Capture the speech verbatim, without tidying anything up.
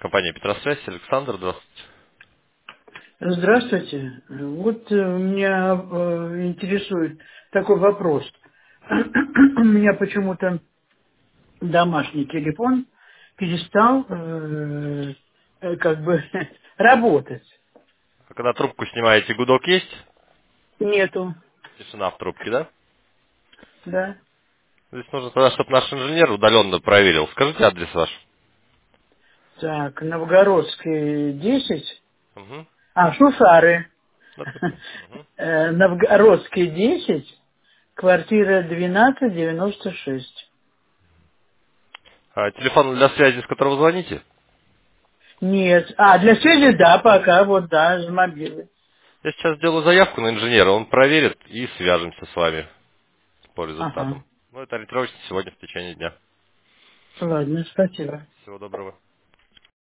Компания Петросвязь, Александр, здравствуйте. Здравствуйте. Вот э, меня э, интересует такой вопрос. У меня почему-то домашний телефон перестал э, э, как бы работать. А когда трубку снимаете, гудок есть? Нету, Тишина в трубке, да? да. Здесь нужно тогда, чтобы наш инженер удаленно проверил. Скажите адрес ваш. Так, Новгородский десять. Угу. А, Шушары. Да-да-да. Мгм. Э, Новгородский десять, квартира двенадцать девяносто шесть. А телефон для связи, с которого звоните? Нет. А, для связи, да, пока, вот, да, с мобилы. Я сейчас сделаю заявку на инженера, он проверит и свяжемся с вами по Ага. результатам. Ну, это ориентировочно сегодня в течение дня. Ладно, спасибо. Всего доброго.